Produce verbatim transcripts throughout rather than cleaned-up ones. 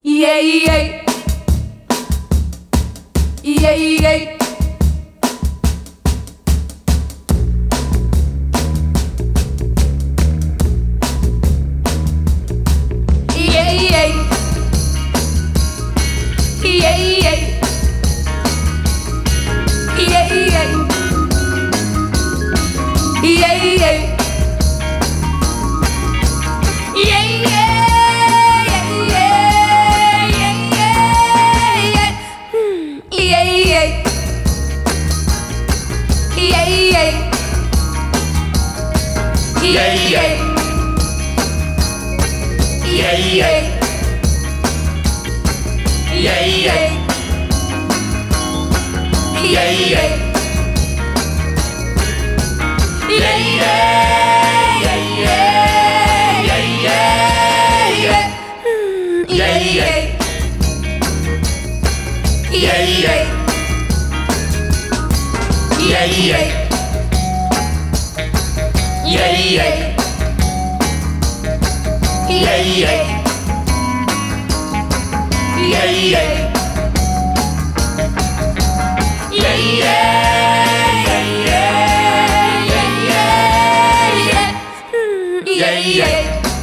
Yeah, yeah. Yeah, yeah. Yeah, yeah. Yeah, yeah. Yeah, yeah. Yeah, yeah. Yeah, yeah, yeah. Yeah, yeah. Yeah, yeah. Yeah, yeah. Yeah, yeah. Yeah, yeah. Yeah, yeah. Yeah, yeah. Yeah, yeah. Yeah, yeah. Yeah, yeah. Yeah, yeah. Yeah, yeah. Yeah, yeah. Yeah, yeah. Yeah, yeah.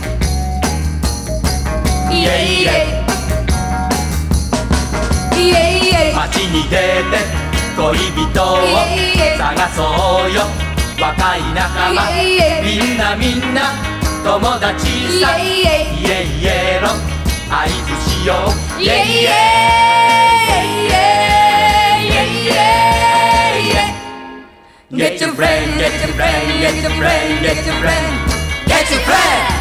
街に出て恋人を探そうよ若い仲間みんなみんな友達さイエイエロ合図しようイエイエGet your friend, get your friend, get your friend, get your friend, get your friend